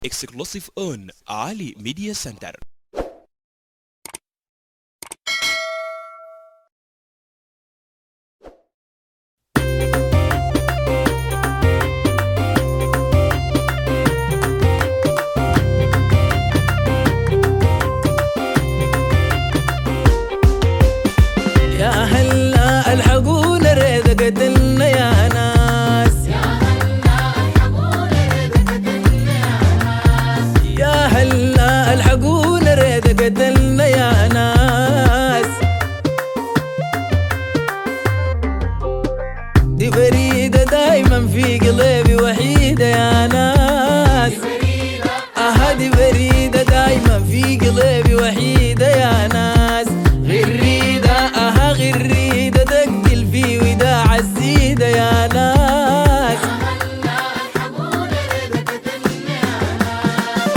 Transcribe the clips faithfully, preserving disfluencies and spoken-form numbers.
Exclusive on Ali Media Center. يا هلا الحقونا ريدة قتلنا يا ناس، يا هلا الحقونا ريدة قتلنا يا ناس، يا هلا الحقونا ريدة قتلنا يا ناس. دي فريدة دايما في قلبي وحيدة يا ناس، آه دي فريدة دايما في قلبي وحيدة يا ناس. غريدة آه غريدة تقتل في وداع السيدة يا ناس. هلا الحقونا ريدة قتلنا يا ناس.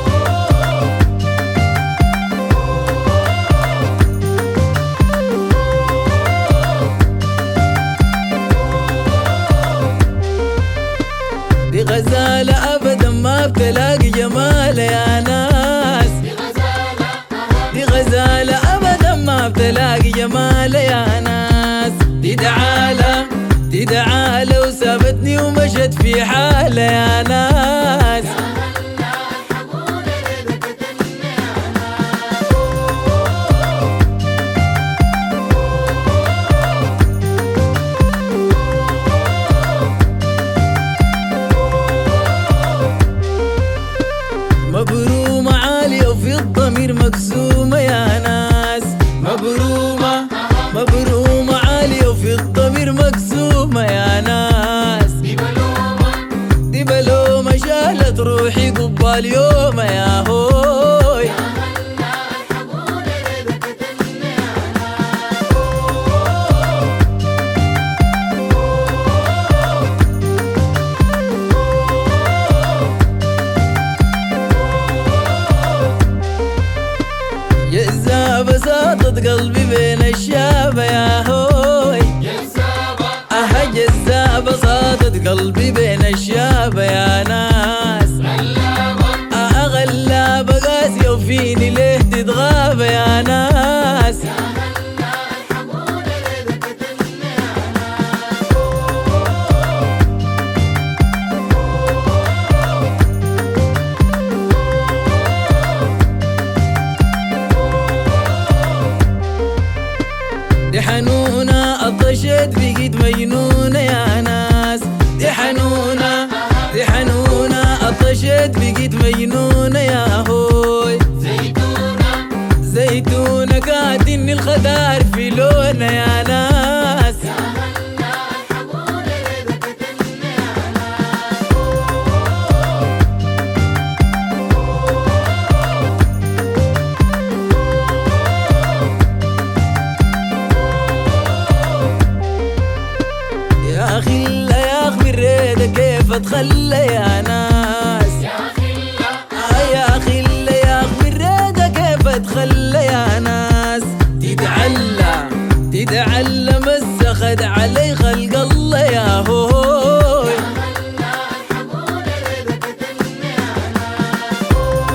دي غزالة أبدا ما بتلاقي جمال يا ناس، دي غزالة دي غزالة أبدا ما بتلاقي جمال يا ناس. دي دعالة دي دعالة وسابتني ومشت في حالة يا ناس. هلا الحقونا ريدة قتلنا يا ناس. مبرومة عالية وفي الضمير مقسومة يا ناس. مبرومة مبرومة عالية وفي الضمير مقسومة يا ناس. دي بلومة دي بلومة شالت روحي قبال يوم يا هوي. هلا الحقونا ريدة قتلنا يا ناس. جذابة ساطت قلبي بين الشابة يا هوي. جذابة أها جذابة ساطت قلبي بين الشابة يا ناس. غلابة أها غلابة قاسية وفيني ليه تتغابى يا ناس. هلا الحقونا ريدة قتلنا يا ناس. دي حنونة عطشت بقيت مجنونة يا ناس. دي حنونة دي حنونة عطشت بقيت مجنونة يا هوي. زيتونة زيتونة كاتني الخدار في لونة يا ناس. هلا الحقونا ريدة قتلنا يا ناس. يا خلة يا أخي الريدة كيف أتخلى يا ناس. يا خلة آه يا خلة يا أخي الريدة كيف أتخلى يا ناس. تدعلى تدعلى مسخد علي خلق الله يا هوي. هلا الحقونا ريدة قتلنا يا ناس.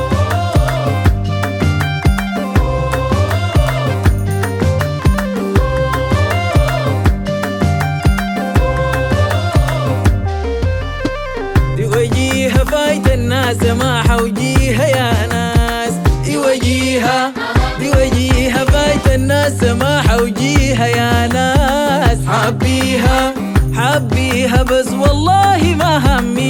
دي وجيها فايت الناس سماحة وجيها يا ناس. دي وجيها دي وجيها فايت الناس سماحة وجيها يا ناس. حبيها حبيها بس والله ما همي